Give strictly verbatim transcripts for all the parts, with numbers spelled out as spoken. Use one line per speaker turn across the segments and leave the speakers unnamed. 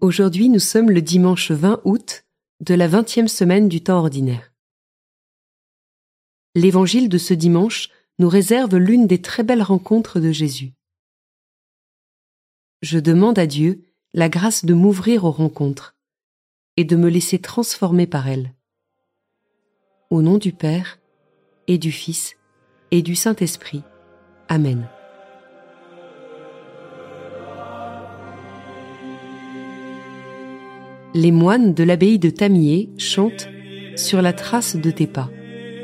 Aujourd'hui, nous sommes le dimanche vingt août de la vingtième semaine du temps ordinaire. L'évangile de ce dimanche nous réserve l'une des très belles rencontres de Jésus. Je demande à Dieu la grâce de m'ouvrir aux rencontres et de me laisser transformer par elles. Au nom du Père et du Fils et du Saint-Esprit. Amen. Les moines de l'abbaye de Tamier chantent « Sur la trace de tes pas ».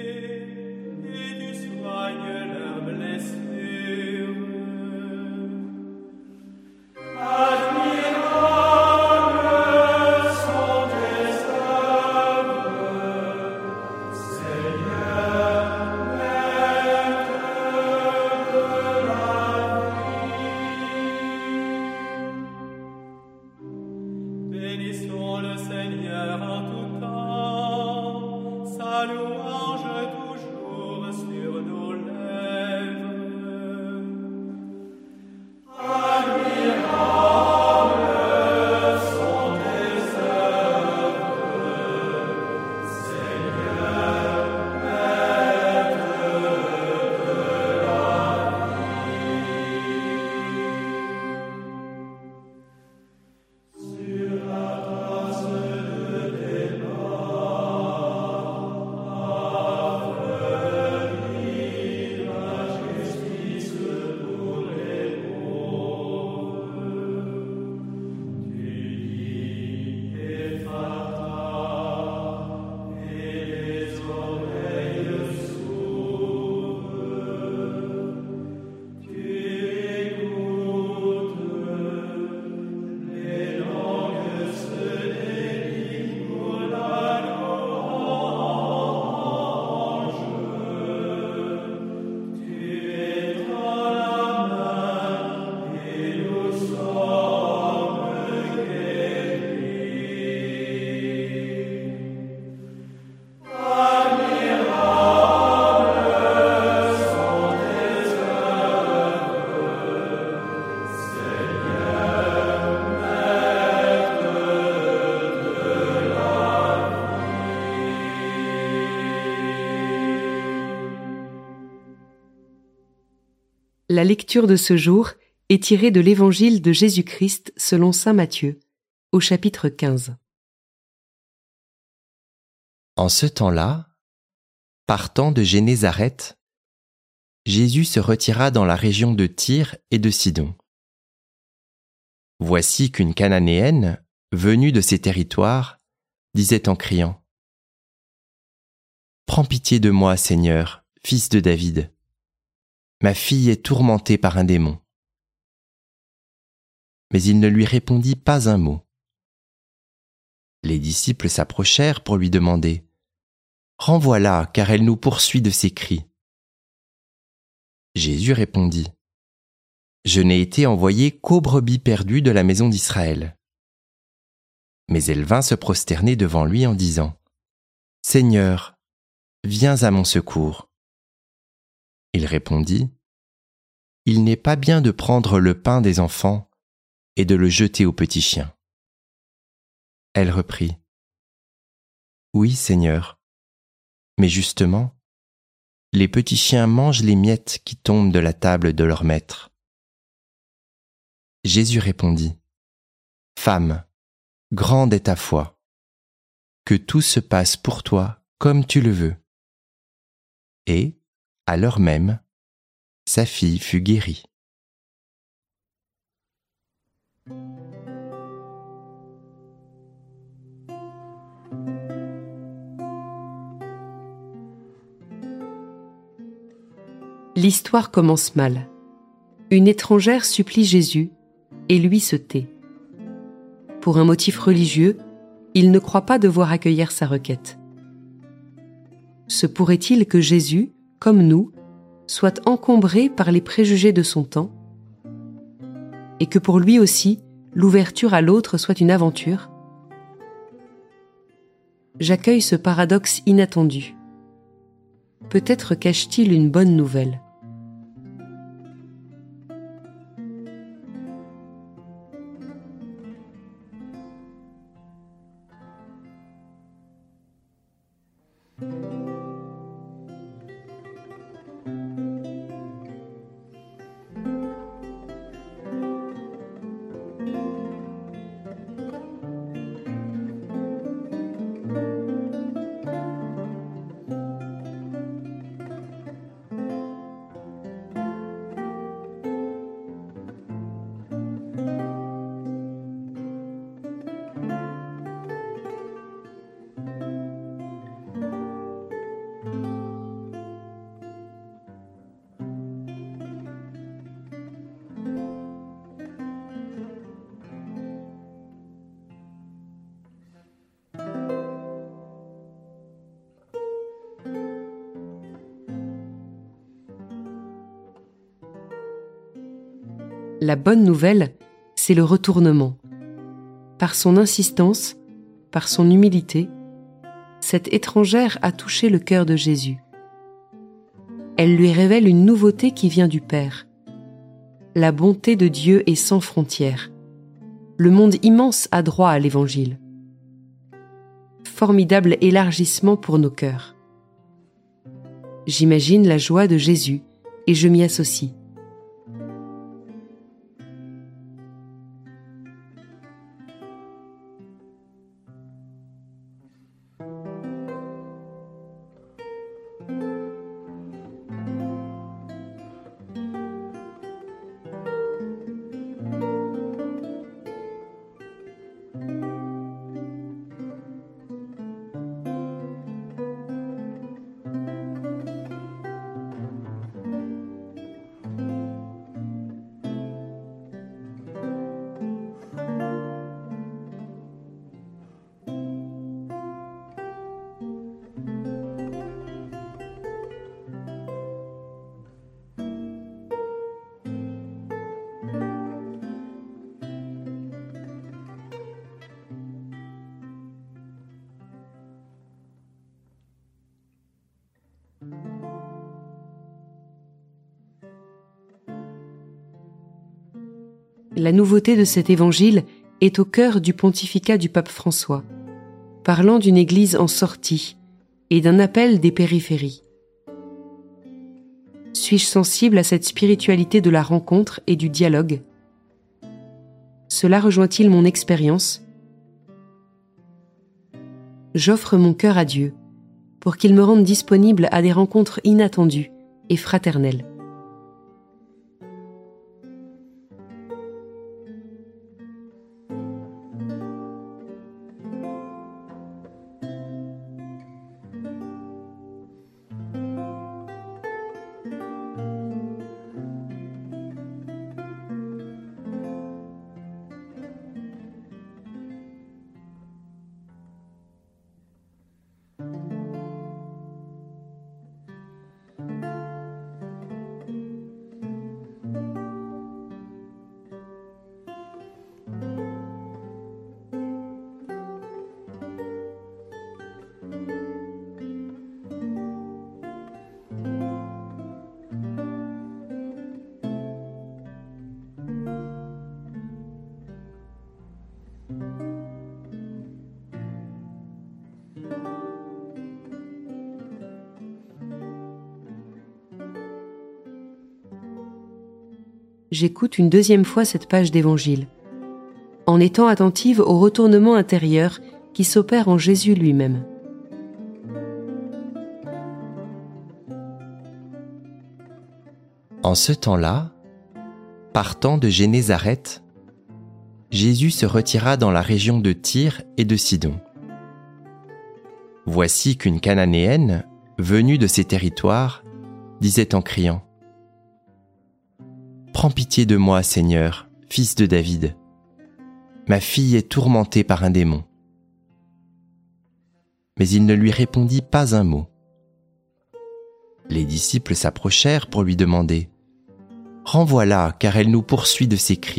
Bénissons le Seigneur en tout temps, sa louange toujours sur nos lèvres. Admirables sont tes œuvres, Seigneur, Maître de la
La lecture de ce jour est tirée de l'Évangile de Jésus-Christ selon saint Matthieu, au chapitre quinze.
En ce temps-là, partant de Génézareth, Jésus se retira dans la région de Tyr et de Sidon. Voici qu'une Cananéenne, venue de ces territoires, disait en criant : « Prends pitié de moi, Seigneur, fils de David. Ma fille est tourmentée par un démon. » Mais il ne lui répondit pas un mot. Les disciples s'approchèrent pour lui demander : « Renvoie-la, car elle nous poursuit de ses cris. » Jésus répondit : « Je n'ai été envoyé qu'aux brebis perdues de la maison d'Israël. » Mais elle vint se prosterner devant lui en disant : « Seigneur, viens à mon secours. » Il répondit : « Il n'est pas bien de prendre le pain des enfants et de le jeter aux petits chiens. » Elle reprit : « Oui, Seigneur, mais justement, les petits chiens mangent les miettes qui tombent de la table de leur maître. » Jésus répondit : « Femme, grande est ta foi. Que tout se passe pour toi comme tu le veux. » Et, à l'heure même, sa fille fut guérie.
L'histoire commence mal. Une étrangère supplie Jésus et lui se tait. Pour un motif religieux, il ne croit pas devoir accueillir sa requête. Se pourrait-il que Jésus, comme nous, soit encombré par les préjugés de son temps et que pour lui aussi, l'ouverture à l'autre soit une aventure ? J'accueille ce paradoxe inattendu. Peut-être cache-t-il une bonne nouvelle. La bonne nouvelle, c'est le retournement. Par son insistance, par son humilité, cette étrangère a touché le cœur de Jésus. Elle lui révèle une nouveauté qui vient du Père. La bonté de Dieu est sans frontières. Le monde immense a droit à l'Évangile. Formidable élargissement pour nos cœurs. J'imagine la joie de Jésus et je m'y associe. La nouveauté de cet évangile est au cœur du pontificat du pape François, parlant d'une église en sortie et d'un appel des périphéries. Suis-je sensible à cette spiritualité de la rencontre et du dialogue ? Cela rejoint-il mon expérience ? J'offre mon cœur à Dieu pour qu'il me rende disponible à des rencontres inattendues et fraternelles. J'écoute une deuxième fois cette page d'évangile, en étant attentive au retournement intérieur qui s'opère en Jésus lui-même.
En ce temps-là, partant de Génézareth, Jésus se retira dans la région de Tyr et de Sidon. Voici qu'une Cananéenne, venue de ces territoires, disait en criant : « Prends pitié de moi, Seigneur, fils de David. Ma fille est tourmentée par un démon. » Mais il ne lui répondit pas un mot. Les disciples s'approchèrent pour lui demander : « Renvoie-la, car elle nous poursuit de ses cris. »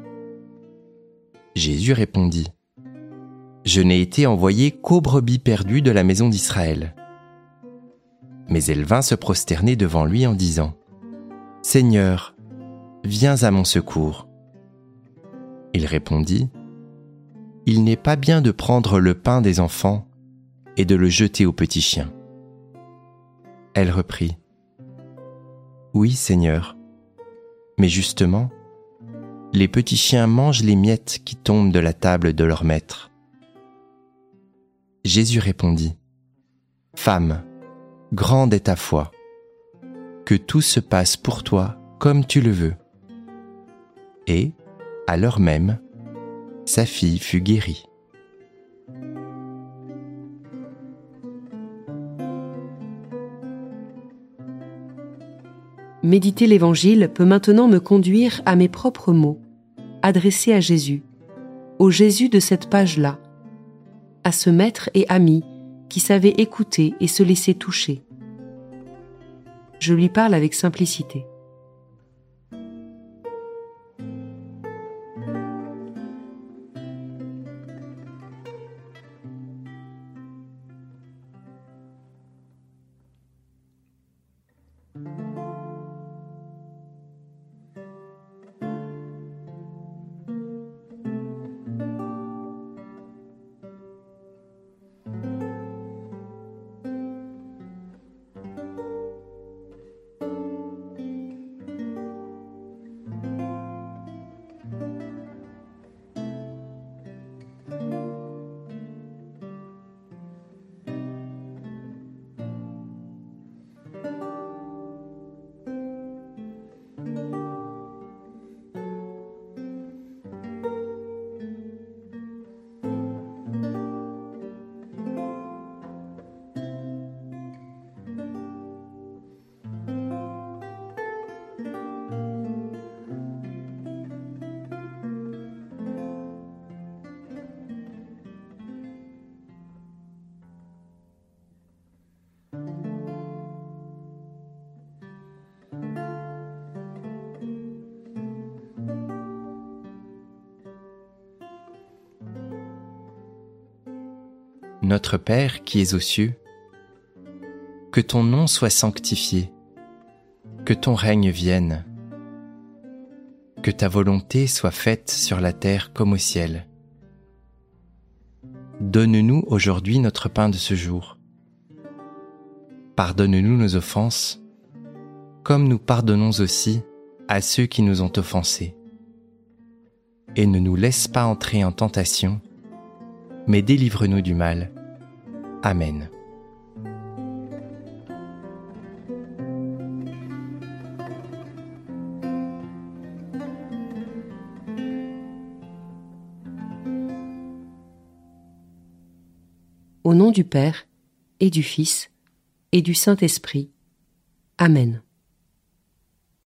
Jésus répondit : « Je n'ai été envoyé qu'aux brebis perdues de la maison d'Israël. » Mais elle vint se prosterner devant lui en disant : « Seigneur, viens à mon secours. » Il répondit : « Il n'est pas bien de prendre le pain des enfants et de le jeter aux petits chiens. » Elle reprit : « Oui, Seigneur, mais justement, les petits chiens mangent les miettes qui tombent de la table de leur maître. » Jésus répondit : « Femme, grande est ta foi, que tout se passe pour toi comme tu le veux. » Et, à l'heure même, sa fille fut guérie.
Méditer l'Évangile peut maintenant me conduire à mes propres mots, adressés à Jésus, au Jésus de cette page-là, à ce maître et ami qui savait écouter et se laisser toucher. Je lui parle avec simplicité.
Notre Père qui es aux cieux, que ton nom soit sanctifié, que ton règne vienne, que ta volonté soit faite sur la terre comme au ciel. Donne-nous aujourd'hui notre pain de ce jour. Pardonne-nous nos offenses, comme nous pardonnons aussi à ceux qui nous ont offensés. Et ne nous laisse pas entrer en tentation, mais délivre-nous du mal. Amen.
Au nom du Père, et du Fils, et du Saint-Esprit. Amen.